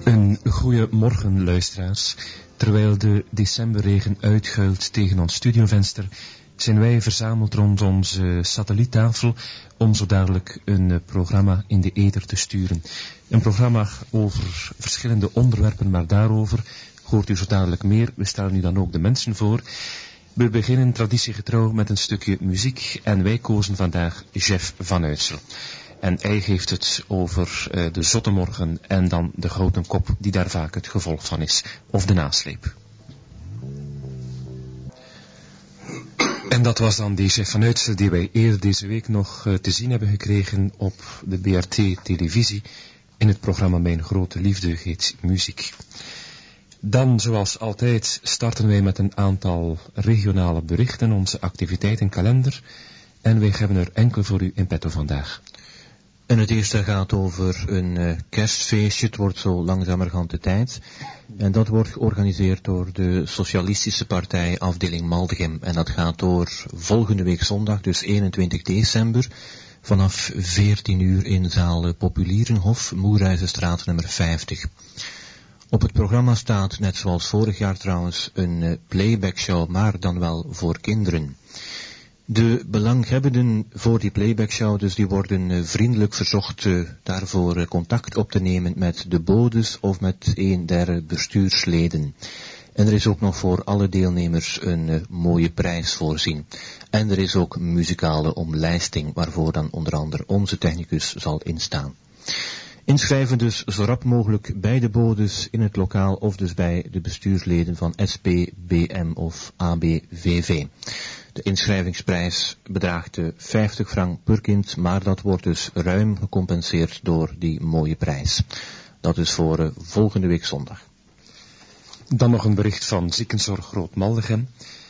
Een goeie morgen, luisteraars. Terwijl de decemberregen uitguilt tegen ons studiovenster, zijn wij verzameld rond onze satelliettafel om zo dadelijk een programma in de ether te sturen. Een programma over verschillende onderwerpen, maar daarover hoort u zo dadelijk meer. We stellen u dan ook de mensen voor. We beginnen traditiegetrouw met een stukje muziek en wij kozen vandaag Jeff van Uitsel. En hij heeft het over de zotte morgen en dan de grote kop die daar vaak het gevolg van is, of de nasleep. En dat was dan die Jeff van Uitsel die wij eerder deze week nog te zien hebben gekregen op de BRT-televisie in het programma Mijn Grote Liefde heet Muziek. Dan, zoals altijd, starten wij met een aantal regionale berichten, onze activiteitenkalender. En wij hebben er enkele voor u in petto vandaag. En het eerste gaat over een kerstfeestje. Het wordt zo langzamerhand de tijd. En dat wordt georganiseerd door de Socialistische Partij afdeling Maldegem. En dat gaat door volgende week zondag, dus 21 december, vanaf 14 uur in zaal Populierenhof, Moerijzenstraat nummer 50. Op het programma staat, net zoals vorig jaar trouwens, een playbackshow, maar dan wel voor kinderen. De belanghebbenden voor die playbackshow, dus die worden vriendelijk verzocht daarvoor contact op te nemen met de bodes of met een der bestuursleden. En er is ook nog voor alle deelnemers een mooie prijs voorzien. En er is ook muzikale omlijsting, waarvoor dan onder andere onze technicus zal instaan. Inschrijven dus zo rap mogelijk bij de bodes in het lokaal of dus bij de bestuursleden van SP, BM of ABVV. De inschrijvingsprijs bedraagt 50 frank per kind, maar dat wordt dus ruim gecompenseerd door die mooie prijs. Dat is voor volgende week zondag. Dan nog een bericht van Ziekenzorg Groot Maldegem.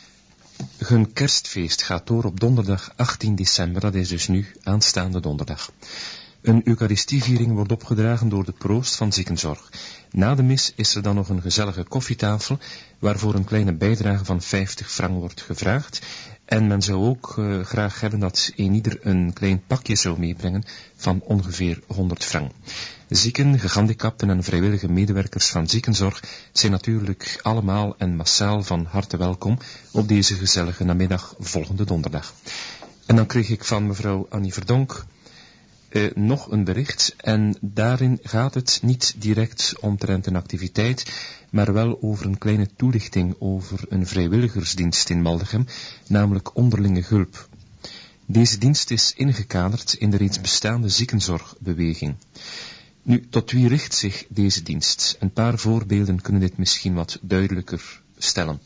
Hun kerstfeest gaat door op donderdag 18 december, dat is dus nu aanstaande donderdag. Een eucharistieviering wordt opgedragen door de proost van Ziekenzorg. Na de mis is er dan nog een gezellige koffietafel, waarvoor een kleine bijdrage van 50 frank wordt gevraagd. En men zou ook graag hebben dat eenieder een klein pakje zou meebrengen van ongeveer 100 frank. Zieken, gehandicapten en vrijwillige medewerkers van Ziekenzorg zijn natuurlijk allemaal en massaal van harte welkom op deze gezellige namiddag volgende donderdag. En dan kreeg ik van mevrouw Annie Verdonk nog een bericht en daarin gaat het niet direct omtrent een activiteit, maar wel over een kleine toelichting over een vrijwilligersdienst in Maldegem, namelijk onderlinge hulp. Deze dienst is ingekaderd in de reeds bestaande ziekenzorgbeweging. Nu, tot wie richt zich deze dienst? Een paar voorbeelden kunnen dit misschien wat duidelijker stellen.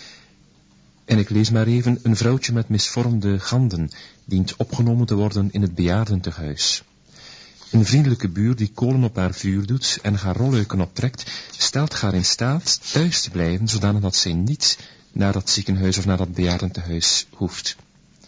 En ik lees maar even, een vrouwtje met misvormde ganden dient opgenomen te worden in het bejaardentehuis. Een vriendelijke buur die kolen op haar vuur doet en haar rolluiken optrekt, stelt haar in staat thuis te blijven, zodanig dat zij niet naar dat ziekenhuis of naar dat bejaardentehuis hoeft.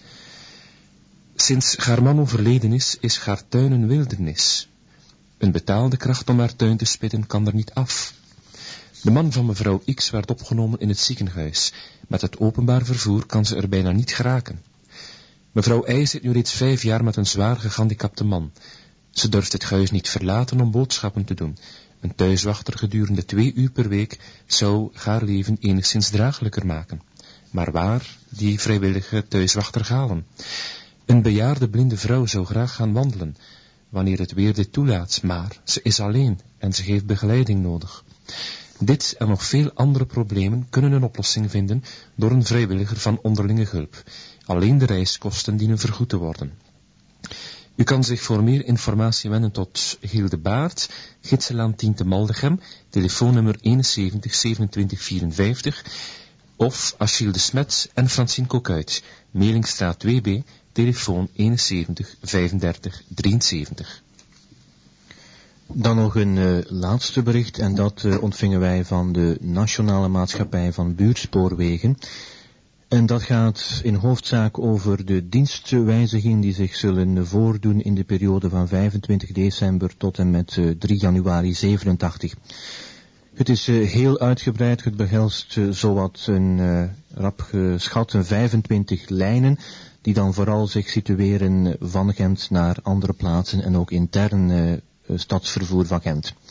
Sinds haar man overleden is haar tuin een wildernis. Een betaalde kracht om haar tuin te spitten kan er niet af. De man van mevrouw X werd opgenomen in het ziekenhuis. Met het openbaar vervoer kan ze er bijna niet geraken. Mevrouw Y zit nu reeds 5 jaar met een zwaar gehandicapte man. Ze durft het huis niet verlaten om boodschappen te doen. Een thuiswachter gedurende 2 uur per week zou haar leven enigszins draaglijker maken. Maar waar die vrijwillige thuiswachter halen? Een bejaarde blinde vrouw zou graag gaan wandelen, wanneer het weer dit toelaat, maar ze is alleen en ze heeft begeleiding nodig. Dit en nog veel andere problemen kunnen een oplossing vinden door een vrijwilliger van onderlinge hulp. Alleen de reiskosten dienen vergoed te worden. U kan zich voor meer informatie wenden tot Hilde Baert, Gidselaan 10 te Maldegem, telefoonnummer 71 27 54, of Achille de Smet en Francine Kokuit, Melingstraat 2B, telefoon 71 35 73. Dan nog een laatste bericht en dat ontvingen wij van de Nationale Maatschappij van Buurtspoorwegen. En dat gaat in hoofdzaak over de dienstwijzigingen die zich zullen voordoen in de periode van 25 december tot en met 3 januari 87. Het is heel uitgebreid, het behelst zowat een rap geschat 25 lijnen, die dan vooral zich situeren van Gent naar andere plaatsen en ook intern stadsvervoer van Gent.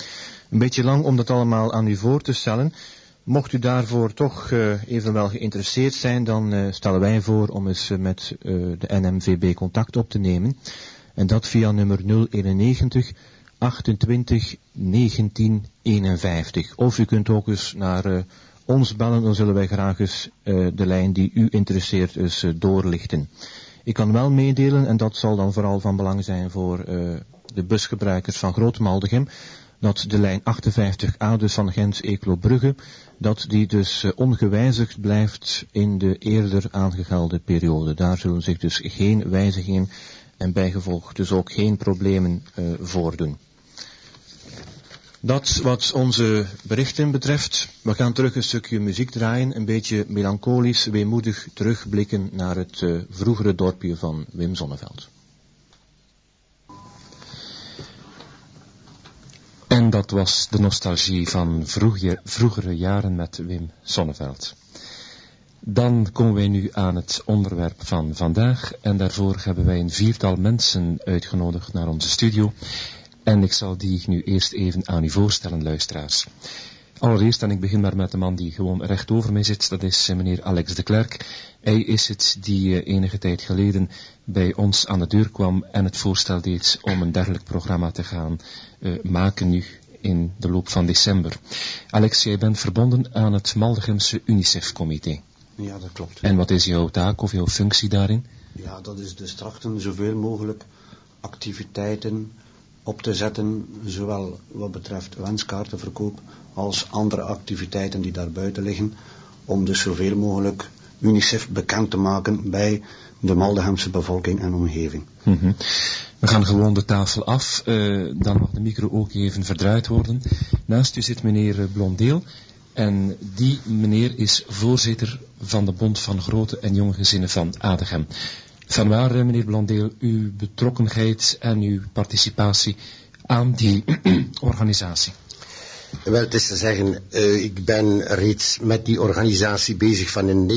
een beetje lang om dat allemaal aan u voor te stellen. Mocht u daarvoor toch evenwel geïnteresseerd zijn, dan stellen wij voor om eens met de NMVB contact op te nemen. En dat via nummer 091 28 19 51. Of u kunt ook eens naar ons bellen, dan zullen wij graag eens de lijn die u interesseert eens doorlichten. Ik kan wel meedelen, en dat zal dan vooral van belang zijn voor de busgebruikers van Groot-Maldegem, dat de lijn 58A, dus van Gent-Eeklo-Brugge, dat die dus ongewijzigd blijft in de eerder aangegelde periode. Daar zullen zich dus geen wijzigingen en bijgevolg dus ook geen problemen voordoen. Dat wat onze berichten betreft. We gaan terug een stukje muziek draaien, een beetje melancholisch, weemoedig terugblikken naar het vroegere dorpje van Wim Sonneveld. En dat was de nostalgie van vroegere jaren met Wim Sonneveld. Dan komen wij nu aan het onderwerp van vandaag en daarvoor hebben wij een 4-tal mensen uitgenodigd naar onze studio. En ik zal die nu eerst even aan u voorstellen, luisteraars. Allereerst, en ik begin maar met de man die gewoon recht over mij zit, dat is meneer Alex de Klerk. Hij is het die enige tijd geleden bij ons aan de deur kwam en het voorstel deed om een dergelijk programma te gaan maken nu in de loop van december. Alex, jij bent verbonden aan het Maldegemse UNICEF-comité. Ja, dat klopt. En wat is jouw taak of jouw functie daarin? Ja, dat is dus trachten zoveel mogelijk activiteiten op te zetten, zowel wat betreft wenskaartenverkoop als andere activiteiten die daarbuiten liggen, om dus zoveel mogelijk UNICEF bekend te maken bij de Maldegemse bevolking en omgeving. Mm-hmm. We gaan gewoon de tafel af, dan mag de micro ook even verdraaid worden. Naast u zit meneer Blondeel en die meneer is voorzitter van de Bond van Grote en Jonge Gezinnen van Adegem. Vanwaar, meneer Blondeel, uw betrokkenheid en uw participatie aan die organisatie? Wel, het is te zeggen, ik ben reeds met die organisatie bezig van in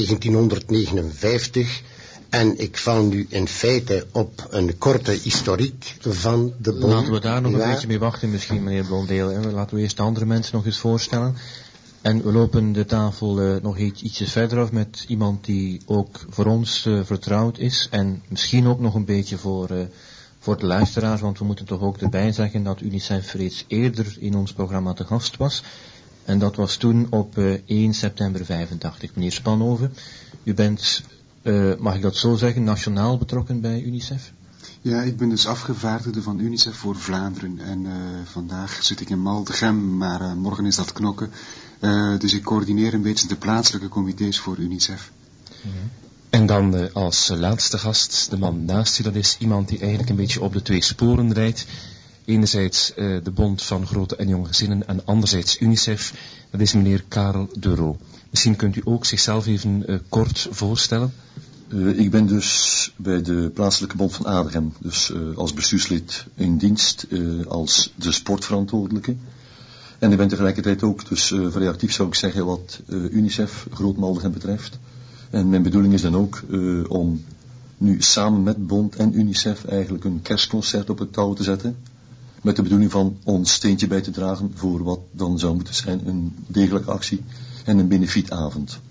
1959 en ik val nu in feite op een korte historiek van de bond. Laten we daar nog een beetje mee wachten misschien, meneer Blondeel. Laten we eerst de andere mensen nog eens voorstellen. En we lopen de tafel nog ietsjes verder af met iemand die ook voor ons vertrouwd is. En misschien ook nog een beetje voor de luisteraars, want we moeten toch ook erbij zeggen dat UNICEF reeds eerder in ons programma te gast was. En dat was toen op 1 september 85. Meneer Spanhoven, u bent, mag ik dat zo zeggen, nationaal betrokken bij UNICEF? Ja, ik ben dus afgevaardigde van UNICEF voor Vlaanderen en vandaag zit ik in Maldegem, maar morgen is dat knokken. Dus ik coördineer een beetje de plaatselijke comité's voor UNICEF. En dan als laatste gast, de man naast u, dat is iemand die eigenlijk een beetje op de twee sporen rijdt. Enerzijds de Bond van Grote en Jonge Gezinnen en anderzijds UNICEF. Dat is meneer Karel de Roo. Misschien kunt u ook zichzelf even kort voorstellen. Ik ben dus bij de plaatselijke Bond van Adegem, dus als bestuurslid in dienst, als de sportverantwoordelijke. En ik ben tegelijkertijd ook dus vrij actief, zou ik zeggen, wat UNICEF Groot-Maldegem betreft. En mijn bedoeling is dan ook om nu samen met Bond en UNICEF eigenlijk een kerstconcert op het touw te zetten. Met de bedoeling van ons steentje bij te dragen voor wat dan zou moeten zijn een degelijke actie en een benefietavond.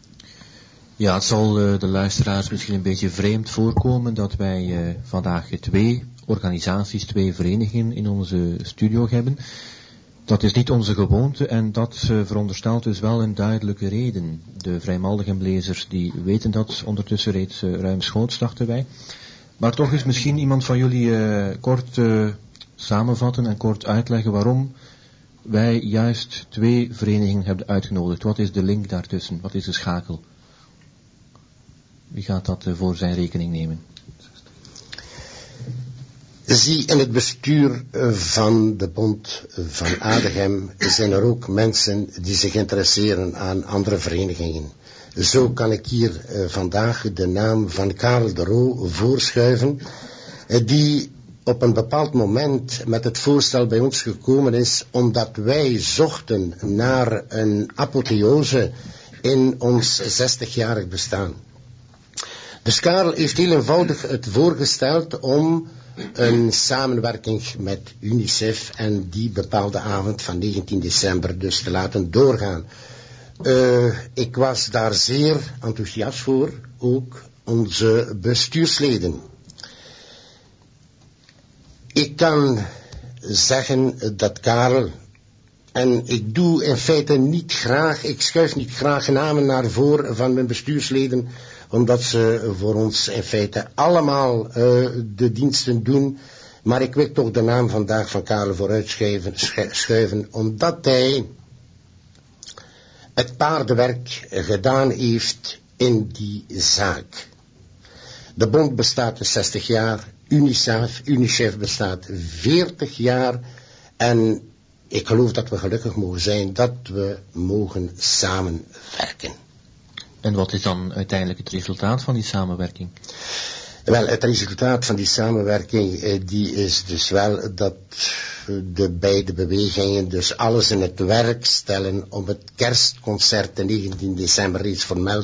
Ja, het zal de luisteraars misschien een beetje vreemd voorkomen dat wij vandaag twee organisaties, twee verenigingen in onze studio hebben. Dat is niet onze gewoonte en dat veronderstelt dus wel een duidelijke reden. De Vrijmaldegemlezers die weten dat ondertussen reeds ruimschoots, dachten wij. Maar toch is misschien iemand van jullie kort samenvatten en kort uitleggen waarom wij juist twee verenigingen hebben uitgenodigd. Wat is de link daartussen? Wat is de schakel? Wie gaat dat voor zijn rekening nemen? Zie, in het bestuur van de Bond van Adegem zijn er ook mensen die zich interesseren aan andere verenigingen. Zo kan ik hier vandaag de naam van Karel de Roo voorschuiven, die op een bepaald moment met het voorstel bij ons gekomen is, omdat wij zochten naar een apotheose in ons 60-jarig bestaan. Dus Karel heeft heel eenvoudig het voorgesteld om een samenwerking met UNICEF en die bepaalde avond van 19 december dus te laten doorgaan. Ik was daar zeer enthousiast voor, ook onze bestuursleden. Ik kan zeggen dat Karel, en ik doe in feite niet graag, ik schuif niet graag namen naar voren van mijn bestuursleden, omdat ze voor ons in feite allemaal de diensten doen, maar ik wil toch de naam vandaag van Karel vooruit schuiven, omdat hij het paardenwerk gedaan heeft in die zaak. De bond bestaat dus 60 jaar, UNICEF bestaat 40 jaar en ik geloof dat we gelukkig mogen zijn dat we mogen samenwerken. En wat is dan uiteindelijk het resultaat van die samenwerking? Wel, het resultaat van die samenwerking die is dus wel dat de beide bewegingen dus alles in het werk stellen om het kerstconcert de 19 december reeds vermeld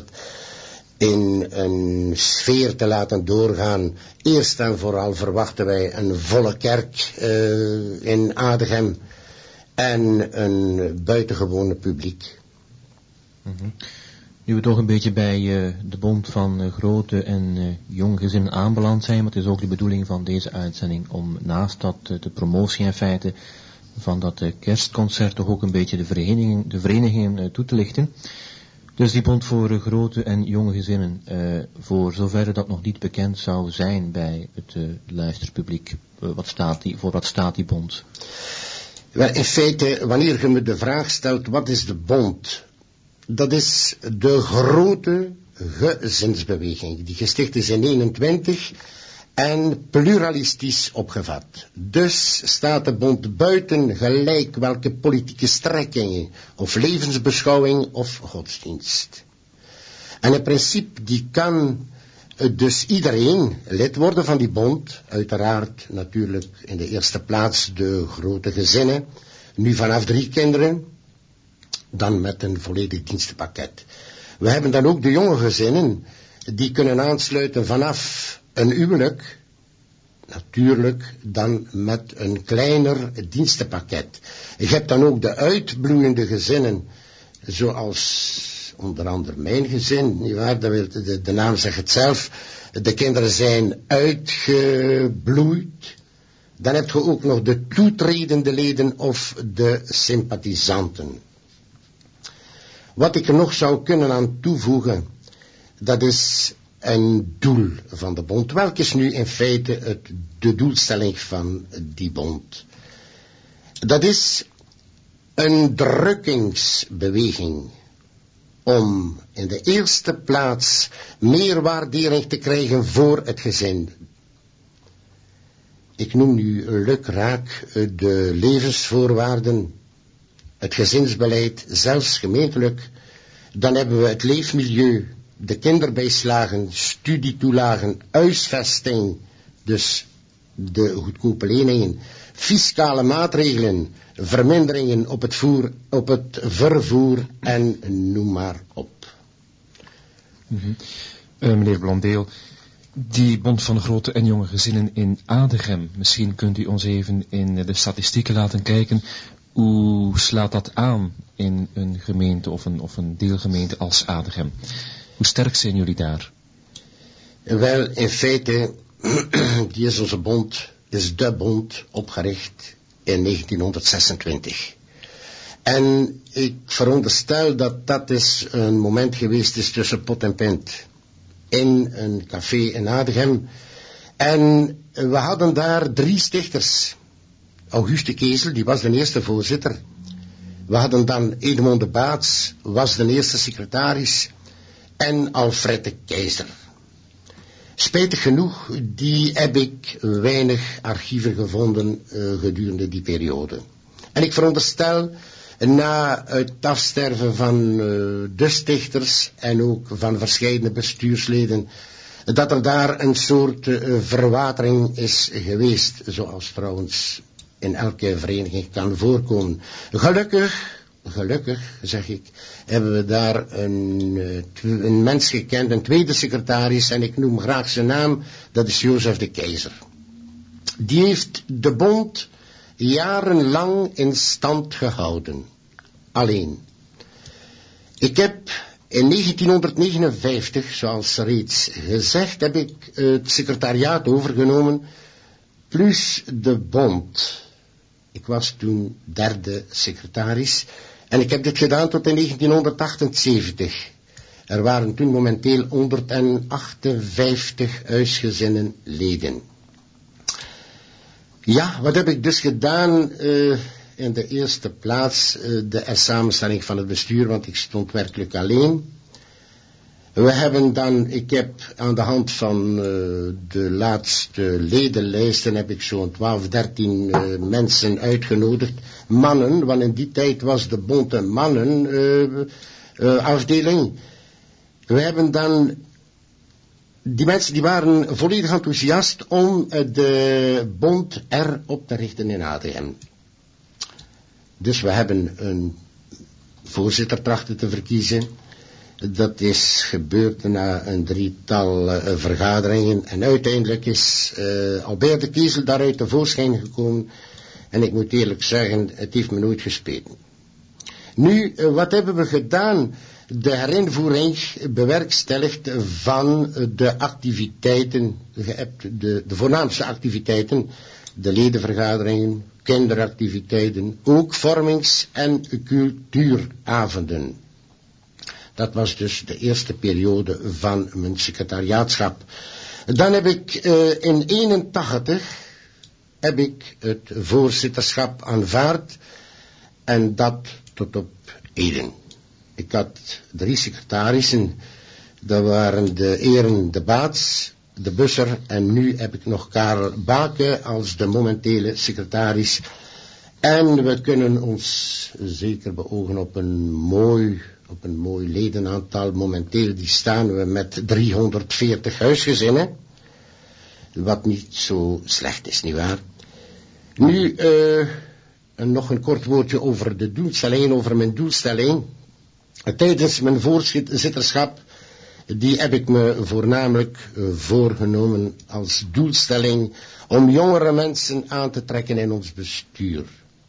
in een sfeer te laten doorgaan. Eerst en vooral verwachten wij een volle kerk in Adegem en een buitengewone publiek. Mm-hmm. Nu we toch een beetje bij de bond van grote en jong gezinnen aanbeland zijn, maar het is ook de bedoeling van deze uitzending om naast dat de promotie in feite van dat kerstconcert toch ook een beetje de verenigingen toe te lichten. Dus die bond voor grote en jonge gezinnen, voor zover dat nog niet bekend zou zijn bij het luisterpubliek, voor wat staat die bond? Wel, in feite, wanneer je me de vraag stelt, wat is de bond? Dat is de grote gezinsbeweging, die gesticht is in 1921 en pluralistisch opgevat. Dus staat de bond buiten gelijk welke politieke strekkingen of levensbeschouwing of godsdienst. En in principe die kan dus iedereen lid worden van die bond, uiteraard natuurlijk in de eerste plaats de grote gezinnen, nu vanaf 3 kinderen, dan met een volledig dienstenpakket. We hebben dan ook de jonge gezinnen, die kunnen aansluiten vanaf een huwelijk, natuurlijk dan met een kleiner dienstenpakket. Je hebt dan ook de uitbloeiende gezinnen, zoals onder andere mijn gezin, nietwaar, de naam zegt het zelf, de kinderen zijn uitgebloeid. Dan heb je ook nog de toetredende leden of de sympathisanten. Wat ik er nog zou kunnen aan toevoegen, dat is een doel van de bond. Welk is nu in feite de doelstelling van die bond? Dat is een drukkingsbeweging om in de eerste plaats meer waardering te krijgen voor het gezin. Ik noem nu lukraak de levensvoorwaarden, het gezinsbeleid, zelfs gemeentelijk. Dan hebben we het leefmilieu, de kinderbijslagen, studietoelagen, huisvesting, dus de goedkope leningen, fiscale maatregelen, verminderingen op het vervoer en noem maar op. Mm-hmm. Meneer Blondeel, die bond van grote en jonge gezinnen in Adegem, misschien kunt u ons even in de statistieken laten kijken. Hoe slaat dat aan in een gemeente of een deelgemeente als Adegem? Hoe sterk zijn jullie daar? Wel, in feite, die is onze bond, is de bond opgericht in 1926. En ik veronderstel dat dat is een moment geweest is tussen pot en pint. In een café in Adegem. En we hadden daar 3 stichters. Auguste Kezel, die was de eerste voorzitter. We hadden dan Edmond de Baats, was de eerste secretaris. En Alfred de Keizer. Spijtig genoeg, die heb ik weinig archieven gevonden gedurende die periode. En ik veronderstel, na het afsterven van de stichters en ook van verscheidene bestuursleden, dat er daar een soort verwatering is geweest, zoals trouwens in elke vereniging kan voorkomen. Gelukkig, zeg ik, hebben we daar een mens gekend, een tweede secretaris, en ik noem graag zijn naam, dat is Jozef de Keizer. die heeft de bond jarenlang in stand gehouden. Alleen. Ik heb in 1959, zoals reeds gezegd, heb ik het secretariaat overgenomen, plus de bond. Ik was toen derde secretaris en ik heb dit gedaan tot in 1978. Er waren toen momenteel 158 huisgezinnen leden. Ja, wat heb ik dus gedaan? In de eerste plaats de samenstelling van het bestuur, want ik stond werkelijk alleen. We hebben dan, ik heb aan de hand van de laatste ledenlijsten heb ik zo'n 12, 13 mensen uitgenodigd. Mannen, want in die tijd was de bond een mannenafdeling. We hebben dan, die mensen die waren volledig enthousiast om de bond op te richten in Adegem. Dus we hebben een voorzitter trachten te verkiezen. Dat is gebeurd na een drietal vergaderingen. En uiteindelijk is Albert de Kiezel daaruit tevoorschijn gekomen. En ik moet eerlijk zeggen, het heeft me nooit gespeten. Nu, wat hebben we gedaan? De herinvoering bewerkstelligd van de activiteiten. Je hebt de voornaamste activiteiten. De ledenvergaderingen, kinderactiviteiten, ook vormings- en cultuuravonden. Dat was dus de eerste periode van mijn secretariaatschap. Dan heb ik in 1981 heb ik het voorzitterschap aanvaard en dat tot op heden. Ik had 3 secretarissen, dat waren de heren De Baats, De Busser en nu heb ik nog Karel Bake als de momentele secretaris. En we kunnen ons zeker beogen op een mooi ledenaantal. Momenteel die staan we met 340 huisgezinnen. Wat niet zo slecht is, nietwaar? Nu nog een kort woordje over de doelstelling, over mijn doelstelling. Tijdens mijn voorzitterschap, die heb ik me voornamelijk voorgenomen als doelstelling om jongere mensen aan te trekken in ons bestuur.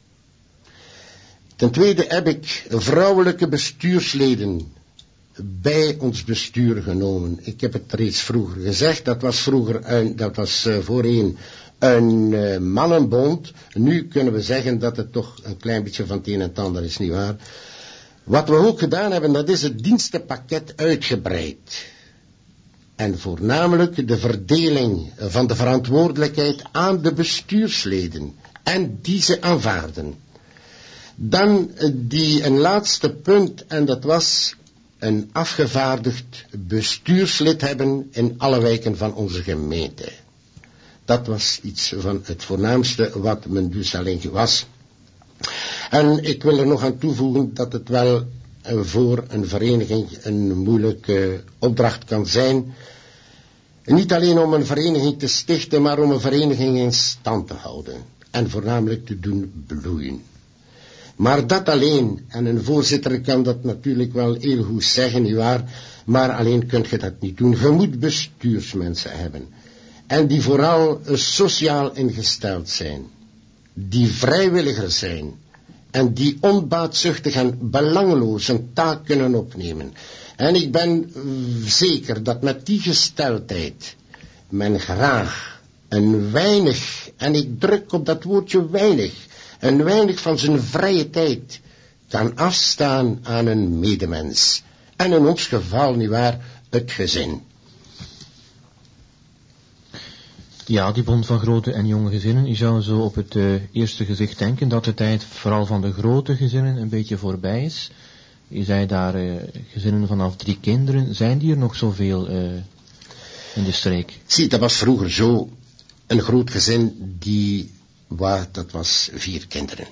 Ten tweede heb ik vrouwelijke bestuursleden bij ons bestuur genomen. Ik heb het reeds vroeger gezegd, dat was voorheen een mannenbond. Nu kunnen we zeggen dat het toch een klein beetje van het een en het ander is, nietwaar? Wat we ook gedaan hebben, dat is het dienstenpakket uitgebreid. En voornamelijk de verdeling van de verantwoordelijkheid aan de bestuursleden. En die ze aanvaarden. Dan een laatste punt, en dat was een afgevaardigd bestuurslid hebben in alle wijken van onze gemeente. Dat was iets van het voornaamste wat mijn doelstelling was. En ik wil er nog aan toevoegen dat het wel voor een vereniging een moeilijke opdracht kan zijn. Niet alleen om een vereniging te stichten, maar om een vereniging in stand te houden. En voornamelijk te doen bloeien. Maar dat alleen, en een voorzitter kan dat natuurlijk wel heel goed zeggen, nietwaar, maar alleen kun je dat niet doen. Je moet bestuursmensen hebben. En die vooral sociaal ingesteld zijn. Die vrijwilliger zijn. En die onbaatzuchtig en belangeloos een taak kunnen opnemen. En ik ben zeker dat met die gesteldheid men graag een weinig, en ik druk op dat woordje weinig, een weinig van zijn vrije tijd kan afstaan aan een medemens. En in ons geval, nietwaar, het gezin. Ja, die bond van grote en jonge gezinnen. Je zou zo op het eerste gezicht denken dat de tijd vooral van de grote gezinnen een beetje voorbij is. Je zei daar gezinnen vanaf 3 kinderen. Zijn die er nog zoveel in de streek? Zie, dat was vroeger zo. Een groot gezin, dat was 4 kinderen.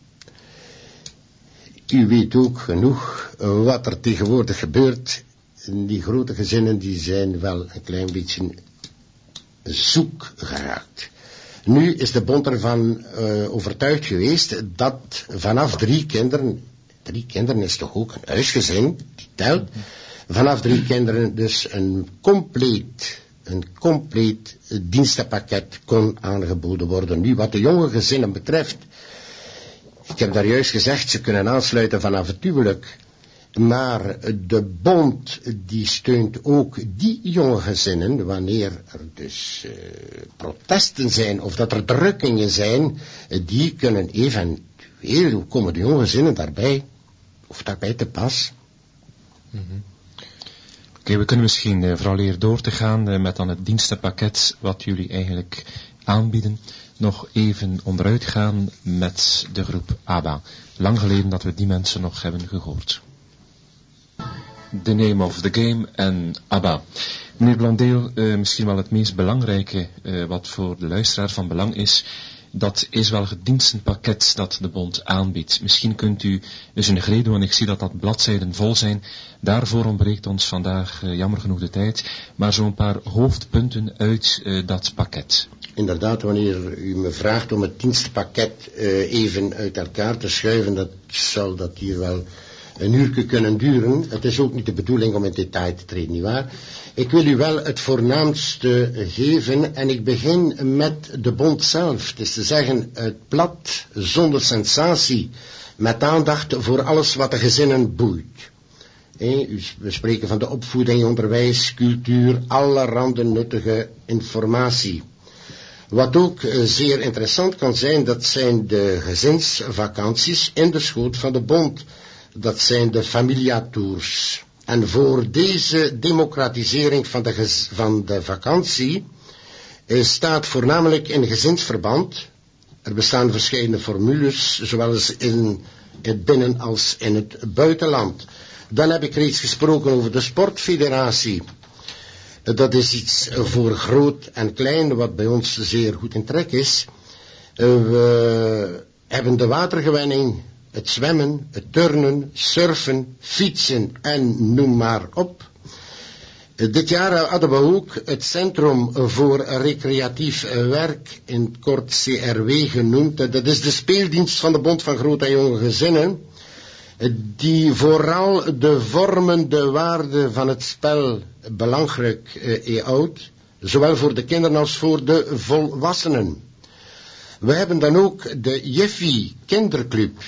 U weet ook genoeg wat er tegenwoordig gebeurt. Die grote gezinnen die zijn wel een klein beetje zoek geraakt. Nu is de bond ervan overtuigd geweest dat vanaf 3 kinderen is toch ook een huisgezin, die telt, vanaf 3 kinderen dus een compleet een compleet dienstenpakket kon aangeboden worden. Nu, wat de jonge gezinnen betreft, ik heb daar juist gezegd, ze kunnen aansluiten vanaf het huwelijk, maar de bond die steunt ook die jonge gezinnen, wanneer er dus protesten zijn of dat er drukkingen zijn, die kunnen eventueel, komen de jonge gezinnen daarbij, of daarbij te pas. Mm-hmm. Oké, we kunnen misschien vooraleer door te gaan met dan het dienstenpakket wat jullie eigenlijk aanbieden, nog even onderuit gaan met de groep ABBA. Lang geleden dat we die mensen nog hebben gehoord. The Name of the Game en ABBA. Meneer Blondeel, misschien wel het meest belangrijke wat voor de luisteraar van belang is, dat is wel het dienstenpakket dat de bond aanbiedt. Misschien kunt u eens een greep doen, want ik zie dat bladzijden vol zijn. Daarvoor ontbreekt ons vandaag jammer genoeg de tijd, maar zo'n paar hoofdpunten uit dat pakket. Inderdaad, wanneer u me vraagt om het dienstenpakket even uit elkaar te schuiven, dat zal dat hier wel een uurtje kunnen duren. Het is ook niet de bedoeling om in detail te treden, nietwaar? Ik wil u wel het voornaamste geven en ik begin met de bond zelf. Het is te zeggen, het blad zonder sensatie, met aandacht voor alles wat de gezinnen boeit. We spreken van de opvoeding, onderwijs, cultuur, allerhande nuttige informatie. Wat ook zeer interessant kan zijn, dat zijn de gezinsvakanties in de schoot van de bond. Dat zijn de familiatours. En voor deze democratisering van de vakantie staat voornamelijk in gezinsverband. Er bestaan verschillende formules, zowel in het binnen- als in het buitenland. Dan heb ik reeds gesproken over de sportfederatie. Dat is iets voor groot en klein, wat bij ons zeer goed in trek is. We hebben de watergewenning, het zwemmen, het turnen, surfen, fietsen en noem maar op. Dit jaar hadden we ook het Centrum voor Recreatief Werk, in het kort CRW genoemd. Dat is de speeldienst van de Bond van Groot en Jonge Gezinnen, die vooral de vormende waarde van het spel belangrijk houdt, zowel voor de kinderen als voor de volwassenen. We hebben dan ook de Jeffy Kinderclub.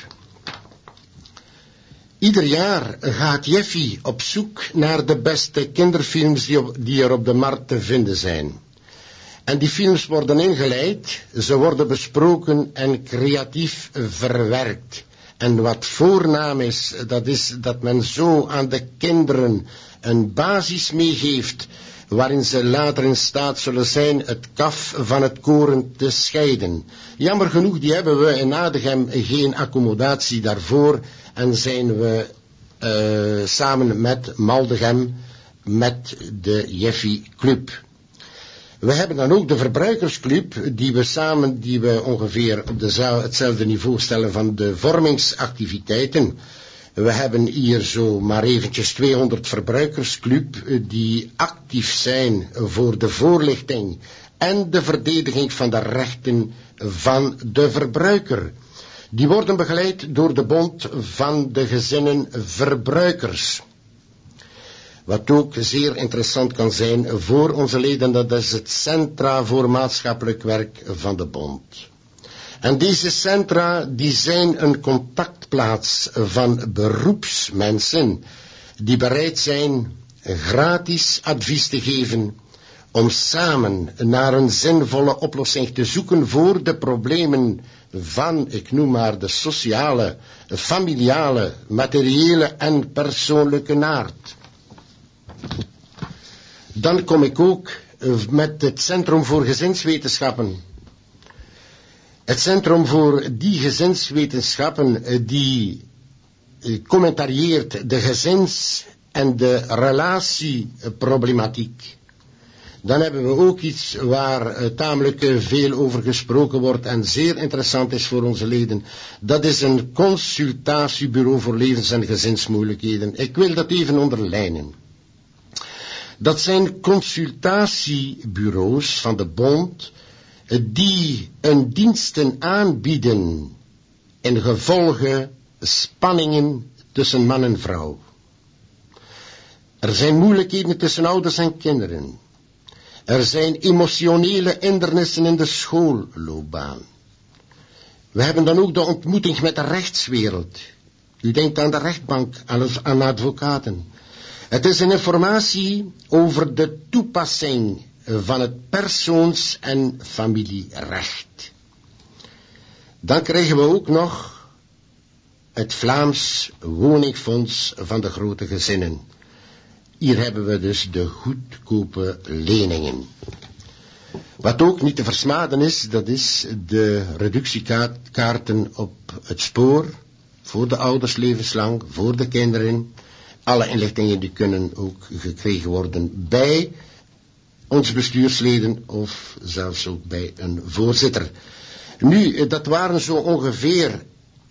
Ieder jaar gaat Jeffy op zoek naar de beste kinderfilms die er op de markt te vinden zijn. En die films worden ingeleid, ze worden besproken en creatief verwerkt. En wat voornaam is dat men zo aan de kinderen een basis meegeeft, waarin ze later in staat zullen zijn het kaf van het koren te scheiden. Jammer genoeg, die hebben we in Adegem geen accommodatie daarvoor en zijn we samen met Maldegem met de Jeffy Club. We hebben dan ook de Verbruikersclub, die we ongeveer op hetzelfde niveau stellen van de vormingsactiviteiten. We hebben hier zo maar eventjes 200 verbruikersclub die actief zijn voor de voorlichting en de verdediging van de rechten van de verbruiker. Die worden begeleid door de Bond van de Gezinnen Verbruikers. Wat ook zeer interessant kan zijn voor onze leden, dat is het Centra voor Maatschappelijk Werk van de Bond. En deze centra die zijn een contactplaats van beroepsmensen die bereid zijn gratis advies te geven om samen naar een zinvolle oplossing te zoeken voor de problemen van, ik noem maar, de sociale, familiale, materiële en persoonlijke aard. Dan kom ik ook met het Centrum voor Gezinswetenschappen. Het Centrum voor die gezinswetenschappen die commentarieert de gezins- en de relatieproblematiek. Dan hebben we ook iets waar tamelijk veel over gesproken wordt en zeer interessant is voor onze leden. Dat is een consultatiebureau voor levens- en gezinsmoeilijkheden. Ik wil dat even onderlijnen. Dat zijn consultatiebureaus van de Bond die een diensten aanbieden in gevolge spanningen tussen man en vrouw. Er zijn moeilijkheden tussen ouders en kinderen. Er zijn emotionele hindernissen in de schoolloopbaan. We hebben dan ook de ontmoeting met de rechtswereld. U denkt aan de rechtbank, aan advocaten. Het is een informatie over de toepassing van het persoons- en familierecht. Dan krijgen we ook nog het Vlaams woningfonds van de grote gezinnen. Hier hebben we dus de goedkope leningen. Wat ook niet te versmaden is, dat is de reductiekaarten op het spoor, voor de ouders levenslang, voor de kinderen. Alle inlichtingen die kunnen ook gekregen worden bij ons bestuursleden of zelfs ook bij een voorzitter. Nu, dat waren zo ongeveer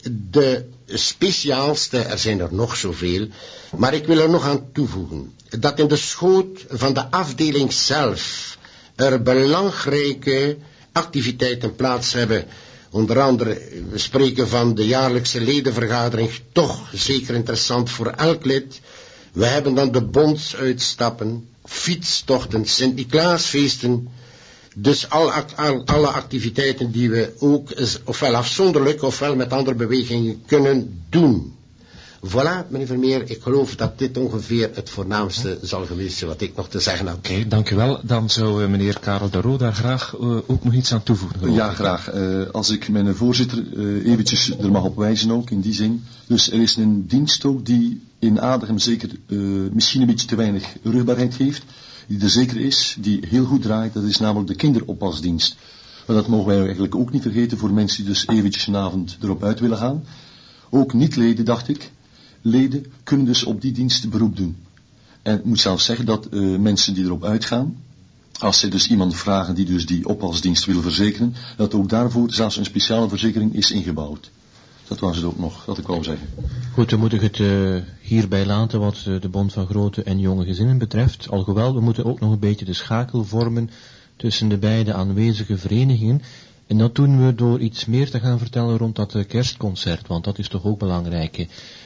de speciaalste, er zijn er nog zoveel, maar ik wil er nog aan toevoegen, dat in de schoot van de afdeling zelf er belangrijke activiteiten plaats hebben. Onder andere, we spreken van de jaarlijkse ledenvergadering, toch zeker interessant voor elk lid. We hebben dan de bondsuitstappen, fietstochten, Sint-Niklaasfeesten. Dus alle activiteiten die we ook ofwel afzonderlijk ofwel met andere bewegingen kunnen doen. Voilà, meneer Vermeer, ik geloof dat dit ongeveer het voornaamste zal geweest zijn wat ik nog te zeggen heb. Oké, dank u wel. Dan zou meneer Karel de Roo daar graag ook nog iets aan toevoegen. Ja, graag. Als ik mijn voorzitter eventjes er mag op wijzen ook, in die zin. Dus er is een dienst ook die in Adegem zeker misschien een beetje te weinig rugbaarheid heeft. Die er zeker is, die heel goed draait, dat is namelijk de kinderoppasdienst. Maar dat mogen wij eigenlijk ook niet vergeten voor mensen die dus eventjes een avond erop uit willen gaan. Ook niet-leden, dacht ik. Leden kunnen dus op die dienst beroep doen. En ik moet zelfs zeggen dat mensen die erop uitgaan, als zij dus iemand vragen die dus die oppasdienst wil verzekeren, dat ook daarvoor zelfs een speciale verzekering is ingebouwd. Dat was het ook nog, dat ik wou zeggen. Goed, we moeten het hierbij laten wat de Bond van Grote en Jonge Gezinnen betreft. Alhoewel, we moeten ook nog een beetje de schakel vormen tussen de beide aanwezige verenigingen. En dat doen we door iets meer te gaan vertellen rond dat kerstconcert, want dat is toch ook belangrijk.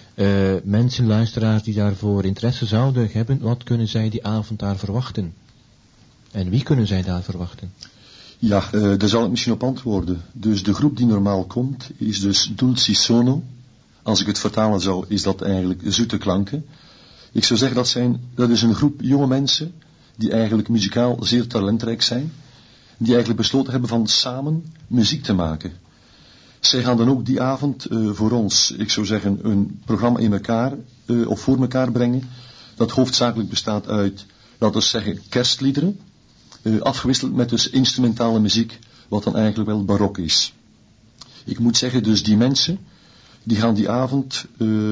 Mensen, luisteraars die daarvoor interesse zouden hebben, wat kunnen zij die avond daar verwachten? En wie kunnen zij daar verwachten? Ja, daar zal ik misschien op antwoorden. Dus de groep die normaal komt, is dus Dulci Sono. Als ik het vertalen zou, is dat eigenlijk zoete klanken. Ik zou zeggen, dat is een groep jonge mensen, die eigenlijk muzikaal zeer talentrijk zijn, die eigenlijk besloten hebben van samen muziek te maken. Zij gaan dan ook die avond voor ons, ik zou zeggen, een programma in elkaar, of voor elkaar brengen, dat hoofdzakelijk bestaat uit, laten we zeggen, kerstliederen, afgewisseld met dus instrumentale muziek, wat dan eigenlijk wel barok is. Ik moet zeggen, dus die mensen, die gaan die avond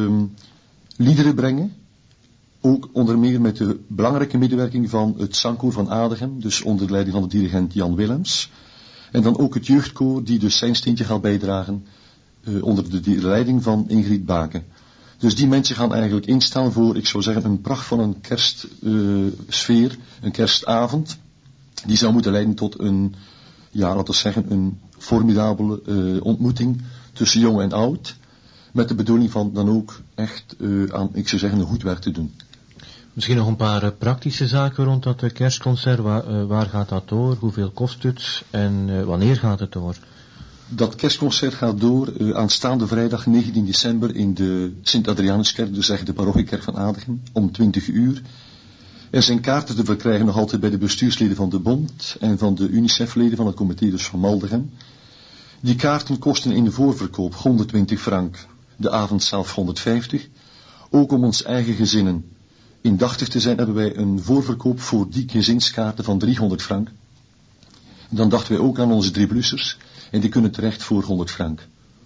liederen brengen, ook onder meer met de belangrijke medewerking van het zangkoor van Adegem, dus onder leiding van de dirigent Jan Willems, en dan ook het jeugdkoor die dus zijn steentje gaat bijdragen, onder de leiding van Ingrid Baken. Dus die mensen gaan eigenlijk instaan voor, ik zou zeggen, een pracht van een kerstsfeer, een kerstavond, die zou moeten leiden tot een, ja, laten we zeggen, een formidabele ontmoeting tussen jong en oud, met de bedoeling van dan ook echt aan, ik zou zeggen, een goed werk te doen. Misschien nog een paar praktische zaken rond dat kerstconcert. Waar gaat dat door? Hoeveel kost het? En wanneer gaat het door? Dat kerstconcert gaat door aanstaande vrijdag 19 december in de Sint-Adrianuskerk, dus eigenlijk de parochiekerk van Adegem, om 20 uur. Er zijn kaarten te verkrijgen nog altijd bij de bestuursleden van de Bond en van de UNICEF-leden van het comité dus van Maldegem. Die kaarten kosten in de voorverkoop 120 frank, de avond zelf 150. Ook om ons eigen gezinnen indachtig te zijn, hebben wij een voorverkoop voor die gezinskaarten van 300 frank. Dan dachten wij ook aan onze 3 blussers en die kunnen terecht voor 100 frank.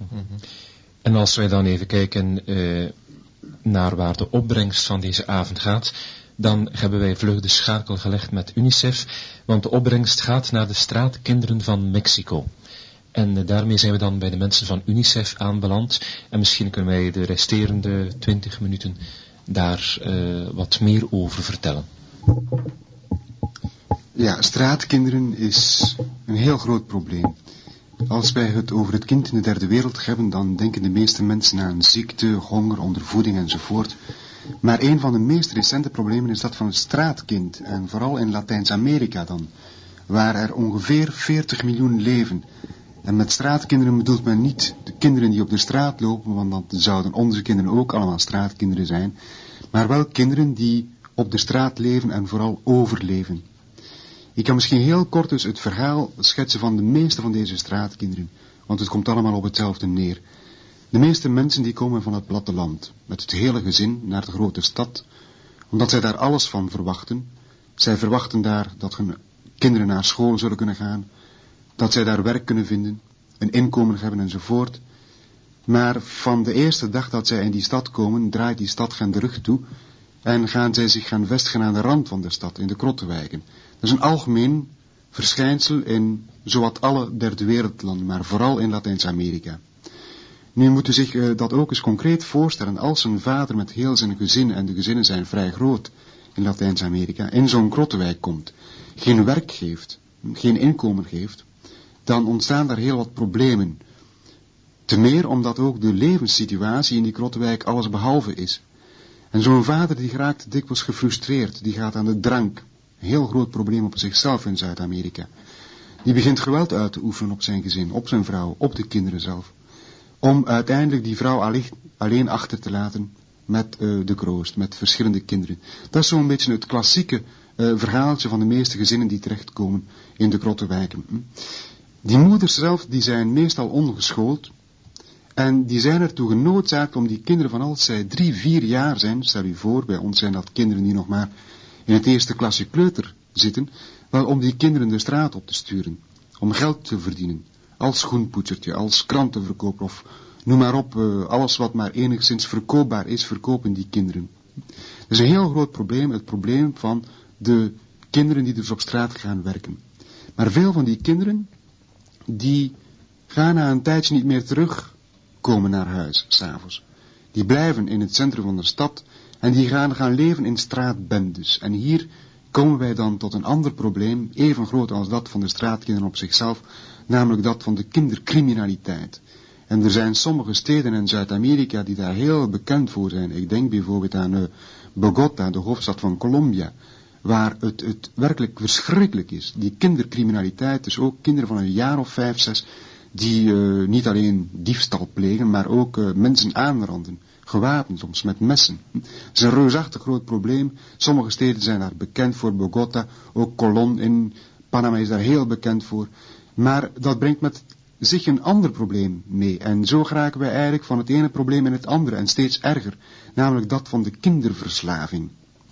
En als wij dan even kijken naar waar de opbrengst van deze avond gaat, dan hebben wij vlug de schakel gelegd met UNICEF, want de opbrengst gaat naar de straatkinderen van Mexico. En daarmee zijn we dan bij de mensen van UNICEF aanbeland. En misschien kunnen wij de resterende 20 minuten daar wat meer over vertellen. Ja, straatkinderen is een heel groot probleem. Als wij het over het kind in de derde wereld hebben, dan denken de meeste mensen aan ziekte, honger, ondervoeding enzovoort. Maar een van de meest recente problemen is dat van het straatkind, en vooral in Latijns-Amerika dan, waar er ongeveer 40 miljoen leven. En met straatkinderen bedoelt men niet de kinderen die op de straat lopen, want dan zouden onze kinderen ook allemaal straatkinderen zijn, maar wel kinderen die op de straat leven en vooral overleven. Ik kan misschien heel kort dus het verhaal schetsen van de meeste van deze straatkinderen, want het komt allemaal op hetzelfde neer. De meeste mensen die komen van het platteland, met het hele gezin naar de grote stad, omdat zij daar alles van verwachten. Zij verwachten daar dat hun kinderen naar school zullen kunnen gaan, dat zij daar werk kunnen vinden, een inkomen hebben enzovoort. Maar van de eerste dag dat zij in die stad komen, draait die stad hen de rug toe en gaan zij zich gaan vestigen aan de rand van de stad, in de krottenwijken. Dat is een algemeen verschijnsel in zowat alle derde wereldlanden, maar vooral in Latijns-Amerika. Nu moet u zich dat ook eens concreet voorstellen, als een vader met heel zijn gezin, en de gezinnen zijn vrij groot in Latijns-Amerika, in zo'n krottenwijk komt, geen werk geeft, geen inkomen geeft, dan ontstaan daar heel wat problemen. Te meer omdat ook de levenssituatie in die krottenwijk alles behalve is. En zo'n vader die raakt dikwijls gefrustreerd, die gaat aan de drank. Een heel groot probleem op zichzelf in Zuid-Amerika. Die begint geweld uit te oefenen op zijn gezin, op zijn vrouw, op de kinderen zelf. Om uiteindelijk die vrouw alleen achter te laten met de kroost, met verschillende kinderen. Dat is zo'n beetje het klassieke verhaaltje van de meeste gezinnen die terechtkomen in de krottenwijken. Die moeders zelf, die zijn meestal ongeschoold. En die zijn ertoe genoodzaakt om die kinderen van als zij 3-4 jaar zijn, stel u voor, bij ons zijn dat kinderen die nog maar in het eerste klasje kleuter zitten, wel om die kinderen de straat op te sturen, om geld te verdienen, als schoenpoetsertje, als krantenverkoper of noem maar op, alles wat maar enigszins verkoopbaar is, verkopen die kinderen. Dat is een heel groot probleem, het probleem van de kinderen die dus op straat gaan werken. Maar veel van die kinderen, die gaan na een tijdje niet meer terugkomen naar huis, 's avonds. Die blijven in het centrum van de stad en die gaan leven in straatbendes. En hier komen wij dan tot een ander probleem, even groot als dat van de straatkinderen op zichzelf, namelijk dat van de kindercriminaliteit. En er zijn sommige steden in Zuid-Amerika die daar heel bekend voor zijn. Ik denk bijvoorbeeld aan Bogota, de hoofdstad van Colombia, waar het werkelijk verschrikkelijk is. Die kindercriminaliteit, dus ook kinderen van een jaar of 5, 6, die niet alleen diefstal plegen, maar ook mensen aanranden, gewapend soms met messen. Het is een reusachtig groot probleem. Sommige steden zijn daar bekend voor, Bogota, ook Colón in Panama is daar heel bekend voor. Maar dat brengt met zich een ander probleem mee. En zo geraken wij eigenlijk van het ene probleem in het andere en steeds erger, namelijk dat van de kinderverslaving.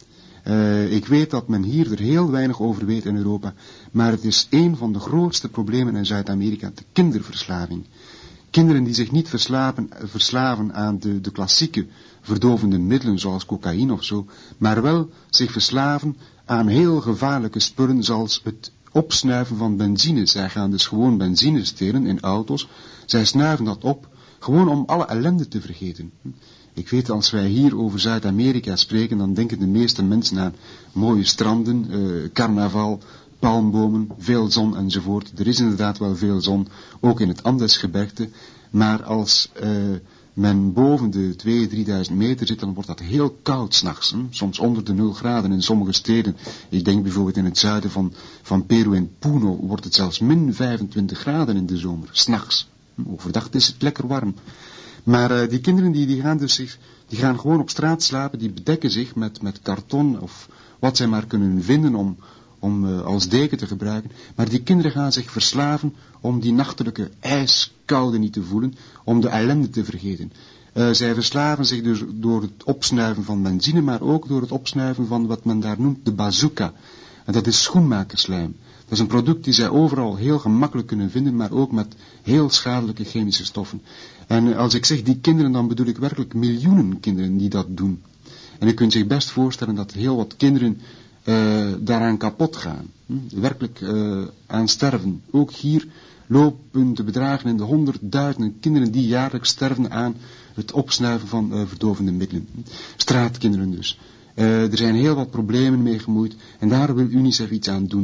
Ik weet dat men hier er heel weinig over weet in Europa, maar het is een van de grootste problemen in Zuid-Amerika, de kinderverslaving. Kinderen die zich niet verslaven aan de klassieke verdovende middelen zoals cocaïne of zo, maar wel zich verslaven aan heel gevaarlijke spullen zoals het opsnuiven van benzine. Zij gaan dus gewoon benzine stelen in auto's, zij snuiven dat op, gewoon om alle ellende te vergeten. Ik weet, als wij hier over Zuid-Amerika spreken, dan denken de meeste mensen aan mooie stranden, carnaval, palmbomen, veel zon enzovoort. Er is inderdaad wel veel zon, ook in het Andesgebergte, maar als men boven de 2.000-3.000 meter zit, dan wordt dat heel koud 's nachts. Soms onder de 0 graden in sommige steden. Ik denk bijvoorbeeld in het zuiden van Peru en Puno wordt het zelfs min 25 graden in de zomer, 's nachts. Overdag is het lekker warm. Maar die kinderen die gaan gewoon op straat slapen, die bedekken zich met karton of wat zij maar kunnen vinden om als deken te gebruiken. Maar die kinderen gaan zich verslaven om die nachtelijke ijskoude niet te voelen, om de ellende te vergeten. Zij verslaven zich dus door het opsnuiven van benzine, maar ook door het opsnuiven van wat men daar noemt de bazooka. En dat is schoenmakerslijm. Dat is een product die zij overal heel gemakkelijk kunnen vinden, maar ook met heel schadelijke chemische stoffen. En als ik zeg die kinderen, dan bedoel ik werkelijk miljoenen kinderen die dat doen. En u kunt zich best voorstellen dat heel wat kinderen daaraan kapot gaan. Werkelijk aan sterven. Ook hier lopen de bedragen in de 100.000 kinderen die jaarlijks sterven aan het opsnuiven van verdovende middelen. Straatkinderen dus. Er zijn heel wat problemen mee gemoeid en daar wil UNICEF iets aan doen.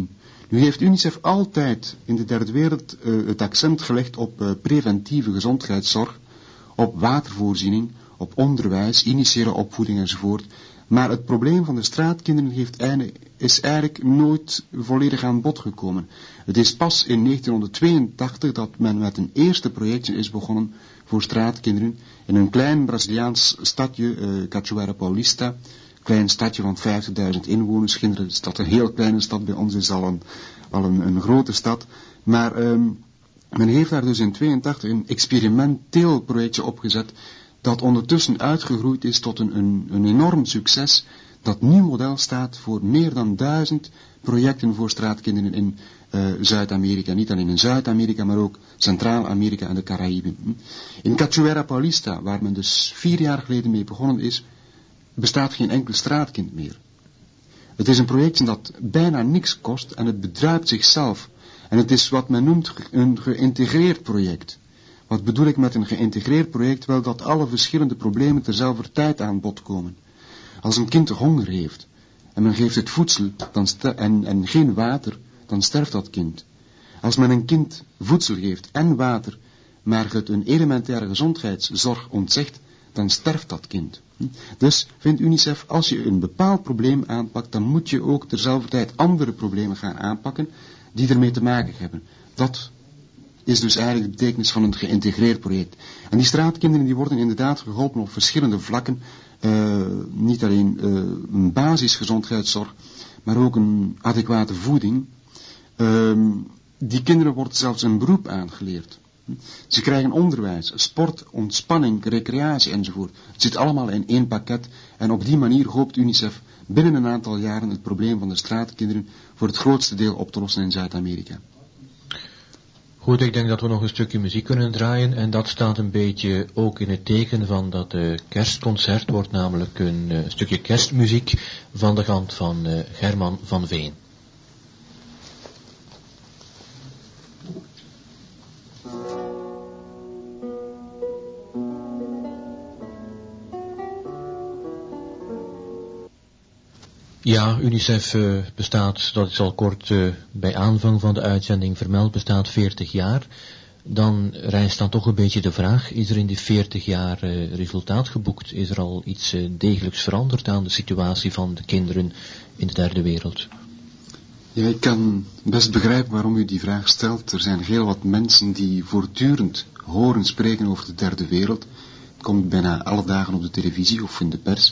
Nu heeft UNICEF altijd in de derde wereld het accent gelegd op preventieve gezondheidszorg, op watervoorziening, op onderwijs, initiële opvoeding enzovoort. Maar het probleem van de straatkinderen is eigenlijk nooit volledig aan bod gekomen. Het is pas in 1982 dat men met een eerste projectje is begonnen voor straatkinderen in een klein Braziliaans stadje, Cachoeira Paulista. Klein stadje van 50.000 inwoners. Kinderen is dat een heel kleine stad, bij ons is al een grote stad. Maar men heeft daar dus in 1982 een experimenteel projectje opgezet, dat ondertussen uitgegroeid is tot een enorm succes, dat nieuw model staat voor meer dan 1000 projecten voor straatkinderen in Zuid-Amerika. Niet alleen in Zuid-Amerika, maar ook Centraal-Amerika en de Caraïben. In Cachoeira Paulista, waar men dus 4 jaar geleden mee begonnen is, bestaat geen enkel straatkind meer. Het is een projectje dat bijna niks kost en het bedruipt zichzelf. En het is wat men noemt een geïntegreerd project. Wat bedoel ik met een geïntegreerd project? Wel dat alle verschillende problemen terzelfde tijd aan bod komen. Als een kind honger heeft en men geeft het voedsel en geen water, dan sterft dat kind. Als men een kind voedsel geeft en water, maar het een elementaire gezondheidszorg ontzegt, dan sterft dat kind. Dus vindt UNICEF, als je een bepaald probleem aanpakt, dan moet je ook terzelfde tijd andere problemen gaan aanpakken die ermee te maken hebben. Dat is dus eigenlijk de betekenis van een geïntegreerd project. En die straatkinderen die worden inderdaad geholpen op verschillende vlakken. Niet alleen een basisgezondheidszorg, maar ook een adequate voeding. Die kinderen wordt zelfs een beroep aangeleerd. Ze krijgen onderwijs, sport, ontspanning, recreatie enzovoort. Het zit allemaal in één pakket en op die manier hoopt UNICEF binnen een aantal jaren het probleem van de straatkinderen voor het grootste deel op te lossen in Zuid-Amerika. Goed, ik denk dat we nog een stukje muziek kunnen draaien en dat staat een beetje ook in het teken van dat kerstconcert wordt, namelijk een stukje kerstmuziek van de kant van German van Veen. Ja, UNICEF bestaat, dat is al kort bij aanvang van de uitzending vermeld, bestaat 40 jaar. Dan rijst dan toch een beetje de vraag, is er in die 40 jaar resultaat geboekt? Is er al iets degelijks veranderd aan de situatie van de kinderen in de derde wereld? Ja, ik kan best begrijpen waarom u die vraag stelt. Er zijn heel wat mensen die voortdurend horen spreken over de derde wereld. Het komt bijna alle dagen op de televisie of in de pers.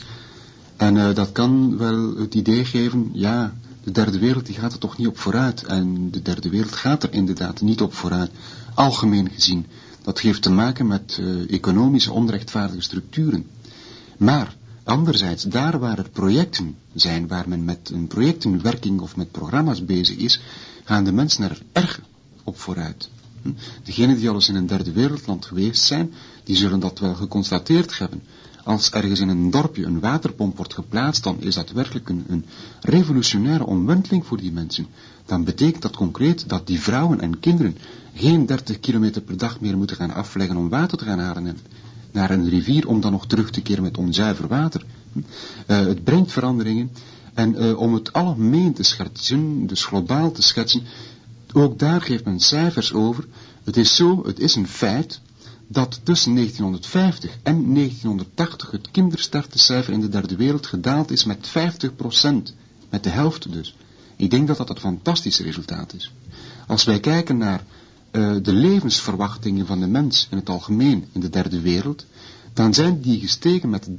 En dat kan wel het idee geven, ja, de derde wereld die gaat er toch niet op vooruit. En de derde wereld gaat er inderdaad niet op vooruit, algemeen gezien. Dat heeft te maken met economische onrechtvaardige structuren. Maar anderzijds, daar waar er projecten zijn, waar men met een projectenwerking of met programma's bezig is, gaan de mensen er erg op vooruit. Degenen die al eens in een derde wereldland geweest zijn, die zullen dat wel geconstateerd hebben. Als ergens in een dorpje een waterpomp wordt geplaatst, dan is dat werkelijk een revolutionaire omwenteling voor die mensen. Dan betekent dat concreet dat die vrouwen en kinderen geen 30 kilometer per dag meer moeten gaan afleggen om water te gaan halen naar een rivier, om dan nog terug te keren met onzuiver water. Het brengt veranderingen. En om het algemeen te schetsen, dus globaal te schetsen, ook daar geeft men cijfers over. Het is zo, het is een feit dat tussen 1950 en 1980 het kindersterftecijfer in de derde wereld gedaald is met 50%, met de helft dus. Ik denk dat dat een fantastisch resultaat is. Als wij kijken naar de levensverwachtingen van de mens in het algemeen in de derde wereld, dan zijn die gestegen met 30%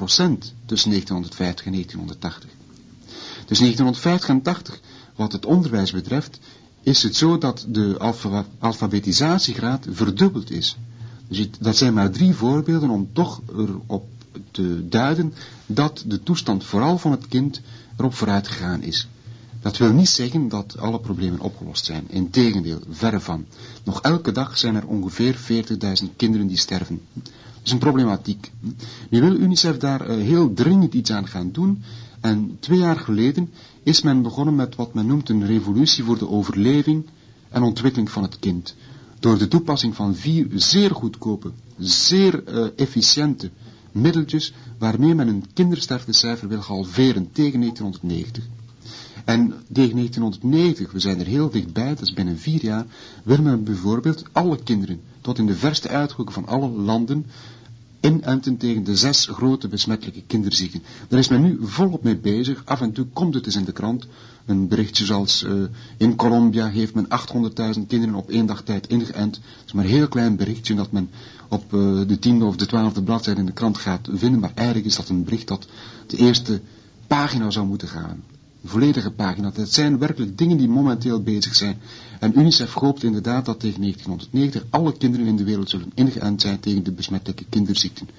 tussen 1950 en 1980. Tussen 1950 en 80, wat het onderwijs betreft, is het zo dat de alfabetisatiegraad verdubbeld is. Dus dat zijn maar 3 voorbeelden om toch erop te duiden dat de toestand vooral van het kind erop vooruit gegaan is. Dat wil niet zeggen dat alle problemen opgelost zijn. Integendeel, verre van. Nog elke dag zijn er ongeveer 40.000 kinderen die sterven. Dat is een problematiek. Nu wil UNICEF daar heel dringend iets aan gaan doen. En 2 jaar geleden is men begonnen met wat men noemt een revolutie voor de overleving en ontwikkeling van het kind. Door de toepassing van 4 zeer goedkope, zeer efficiënte middeltjes waarmee men een kindersterftecijfer wil halveren tegen 1990. En tegen 1990, we zijn er heel dichtbij, dat is binnen 4 jaar, wil men bijvoorbeeld alle kinderen, tot in de verste uithoeken van alle landen, inenten tegen de 6 grote besmettelijke kinderziekten. Daar is men nu volop mee bezig. Af en toe komt het eens in de krant. Een berichtje zoals in Colombia heeft men 800.000 kinderen op 1 dag tijd ingeënt. Dat is maar een heel klein berichtje dat men op de 10e of de 12e bladzijde in de krant gaat vinden. Maar eigenlijk is dat een bericht dat de eerste pagina zou moeten gaan. Een volledige pagina. Dat zijn werkelijk dingen die momenteel bezig zijn. En UNICEF hoopt inderdaad dat tegen 1990 alle kinderen in de wereld zullen ingeënt zijn tegen de besmettelijke kinderziekten.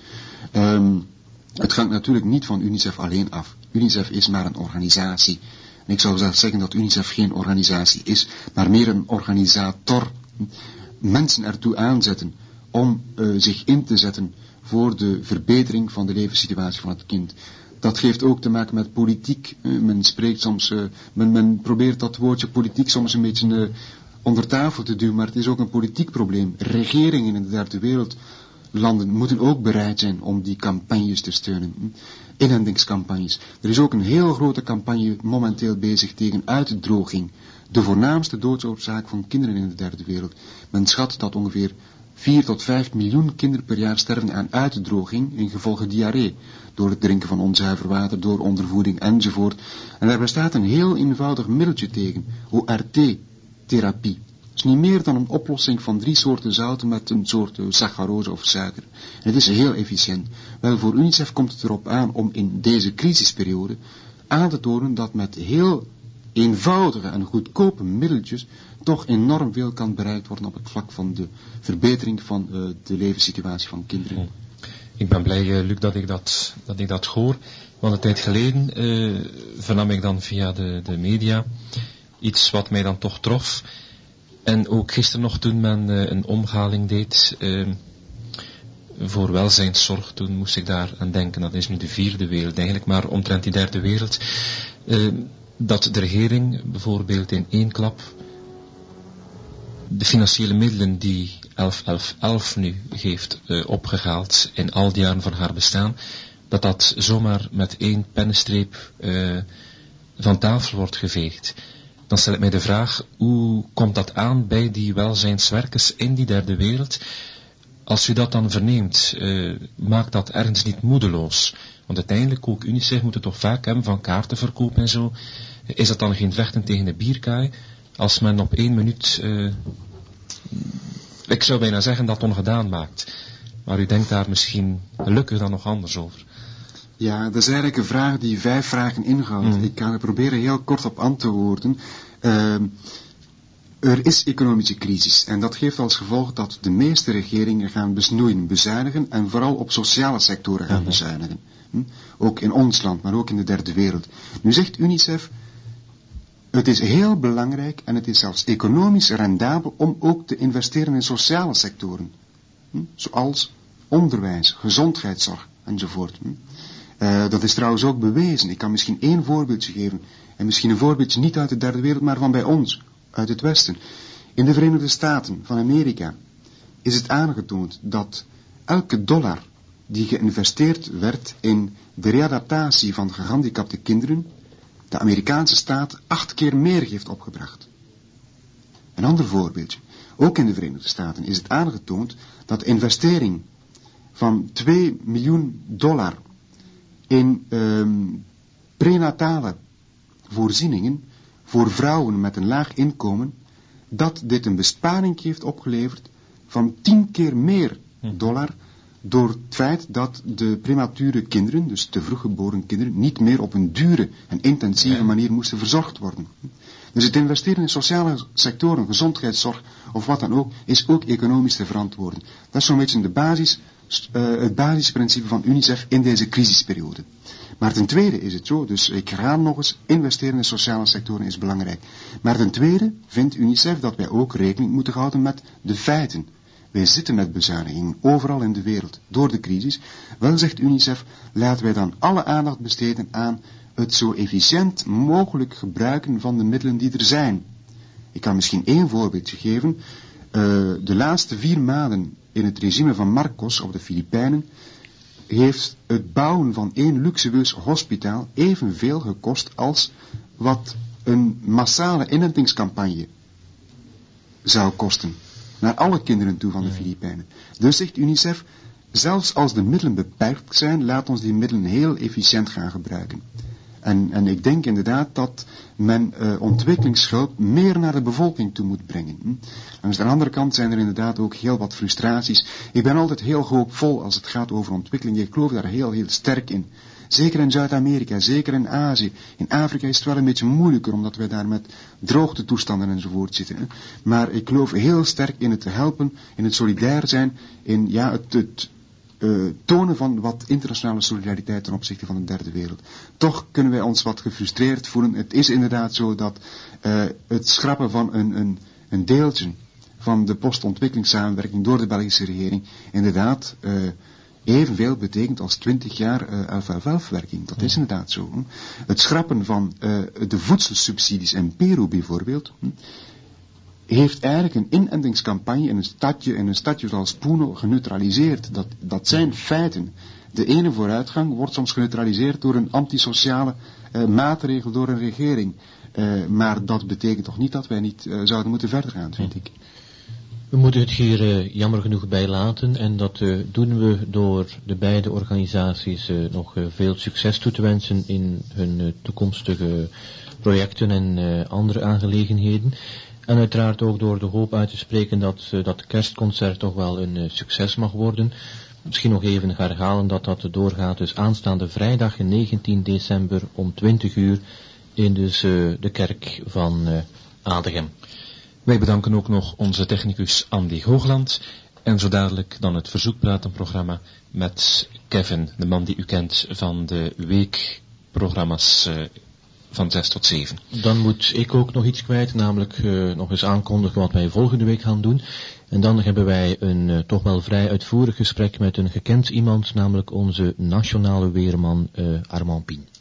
Het hangt natuurlijk niet van UNICEF alleen af. UNICEF is maar een organisatie. En ik zou zelfs zeggen dat UNICEF geen organisatie is, maar meer een organisator. Mensen ertoe aanzetten om zich in te zetten voor de verbetering van de levenssituatie van het kind. Dat heeft ook te maken met politiek. Men spreekt soms, men probeert dat woordje politiek soms een beetje onder tafel te duwen, maar het is ook een politiek probleem. Regeringen in de derde wereldlanden moeten ook bereid zijn om die campagnes te steunen. Inentingscampagnes. Er is ook een heel grote campagne momenteel bezig tegen uitdroging. De voornaamste doodsoorzaak van kinderen in de derde wereld. Men schat dat ongeveer 4 tot 5 miljoen kinderen per jaar sterven aan uitdroging in gevolge diarree. Door het drinken van onzuiver water, door ondervoeding enzovoort. En daar bestaat een heel eenvoudig middeltje tegen. ORT-therapie. Het is niet meer dan een oplossing van 3 soorten zouten met een soort saccharose of suiker. En het is heel efficiënt. Wel, voor UNICEF komt het erop aan om in deze crisisperiode aan te tonen dat met heel eenvoudige en goedkope middeltjes toch enorm veel kan bereikt worden op het vlak van de verbetering van de levenssituatie van kinderen. Ik ben blij, Luc, dat ik dat hoor. Want een tijd geleden vernam ik dan via de media iets wat mij dan toch trof. En ook gisteren nog toen men een omhaling deed voor welzijnszorg, toen moest ik daar aan denken. Dat is nu de 4e wereld eigenlijk, maar omtrent die 3e wereld. Dat de regering bijvoorbeeld in 1 klap de financiële middelen die 11-11-11 nu heeft opgehaald in al die jaren van haar bestaan, dat zomaar met 1 pennenstreep van tafel wordt geveegd. Dan stel ik mij de vraag, hoe komt dat aan bij die welzijnswerkers in die 3e wereld? Als u dat dan verneemt, maakt dat ergens niet moedeloos? Want uiteindelijk, ook UNICEF moet het toch vaak hebben van kaartenverkoop en zo. Is dat dan geen vechten tegen de bierkaai? Als men op 1 minuut, ik zou bijna zeggen, dat ongedaan maakt. Maar u denkt daar misschien gelukkig dan nog anders over. Ja, dat is eigenlijk een vraag die 5 vragen inhoudt. Ik ga er proberen heel kort op antwoorden. Er is economische crisis en dat geeft als gevolg dat de meeste regeringen gaan besnoeien, bezuinigen en vooral op sociale sectoren gaan bezuinigen. Ook in ons land, maar ook in de 3e wereld. Nu zegt UNICEF, het is heel belangrijk en het is zelfs economisch rendabel om ook te investeren in sociale sectoren. Zoals onderwijs, gezondheidszorg enzovoort. Dat is trouwens ook bewezen. Ik kan misschien 1 voorbeeldje geven. En misschien een voorbeeldje niet uit de 3e wereld, maar van bij ons, uit het Westen. In de Verenigde Staten van Amerika is het aangetoond dat elke dollar die geïnvesteerd werd in de readaptatie van gehandicapte kinderen, de Amerikaanse staat 8 keer meer heeft opgebracht. Een ander voorbeeldje. Ook in de Verenigde Staten is het aangetoond dat de investering van $2 miljoen in prenatale voorzieningen voor vrouwen met een laag inkomen, dat dit een besparing heeft opgeleverd van 10 keer meer dollar door het feit dat de premature kinderen, dus te vroeg geboren kinderen, niet meer op een dure en intensieve manier moesten verzorgd worden. Dus het investeren in sociale sectoren, gezondheidszorg of wat dan ook, is ook economisch te verantwoorden. Dat is zo'n beetje het basisprincipe van UNICEF in deze crisisperiode. Maar ten tweede is het zo, dus ik herhaal nog eens, investeren in sociale sectoren is belangrijk. Maar ten tweede vindt UNICEF dat wij ook rekening moeten houden met de feiten. Wij zitten met bezuinigingen overal in de wereld door de crisis. Wel, zegt UNICEF, laten wij dan alle aandacht besteden aan het zo efficiënt mogelijk gebruiken van de middelen die er zijn. Ik kan misschien 1 voorbeeldje geven. De laatste 4 maanden in het regime van Marcos op de Filipijnen heeft het bouwen van 1 luxueus hospitaal evenveel gekost als wat een massale inentingscampagne zou kosten. Naar alle kinderen toe van de Filipijnen. Dus zegt UNICEF, zelfs als de middelen beperkt zijn, laat ons die middelen heel efficiënt gaan gebruiken. En ik denk inderdaad dat men ontwikkelingshulp meer naar de bevolking toe moet brengen. Langs de andere kant zijn er inderdaad ook heel wat frustraties. Ik ben altijd heel hoopvol als het gaat over ontwikkeling. Ik geloof daar heel sterk in. Zeker in Zuid-Amerika, zeker in Azië. In Afrika is het wel een beetje moeilijker, omdat we daar met droogtetoestanden enzovoort zitten. Hè. Maar ik geloof heel sterk in het helpen, in het solidair zijn, in het tonen van wat internationale solidariteit ten opzichte van de derde wereld. Toch kunnen wij ons wat gefrustreerd voelen. Het is inderdaad zo dat het schrappen van een deeltje van de postontwikkelingssamenwerking door de Belgische regering inderdaad evenveel betekent als 20 jaar 11-11-werking. Dat is inderdaad zo. Hè. Het schrappen van de voedselsubsidies in Peru bijvoorbeeld heeft eigenlijk een inentingscampagne in een stadje zoals Puno geneutraliseerd. Dat zijn feiten. De ene vooruitgang wordt soms geneutraliseerd door een antisociale maatregel door een regering. Maar dat betekent toch niet dat wij niet zouden moeten verder gaan, vind ik. We moeten het hier jammer genoeg bij laten en dat doen we door de beide organisaties nog veel succes toe te wensen in hun toekomstige projecten en andere aangelegenheden. En uiteraard ook door de hoop uit te spreken dat dat kerstconcert toch wel een succes mag worden. Misschien nog even herhalen dat dat doorgaat dus aanstaande vrijdag 19 december om 20 uur in dus de kerk van Adegem. Wij bedanken ook nog onze technicus Andy Hoogland en zo dadelijk dan het verzoekpratenprogramma met Kevin, de man die u kent van de weekprogramma's van 6 tot 7. Dan moet ik ook nog iets kwijt, namelijk nog eens aankondigen wat wij volgende week gaan doen. En dan hebben wij een toch wel vrij uitvoerig gesprek met een gekend iemand, namelijk onze nationale weerman Armand Pien.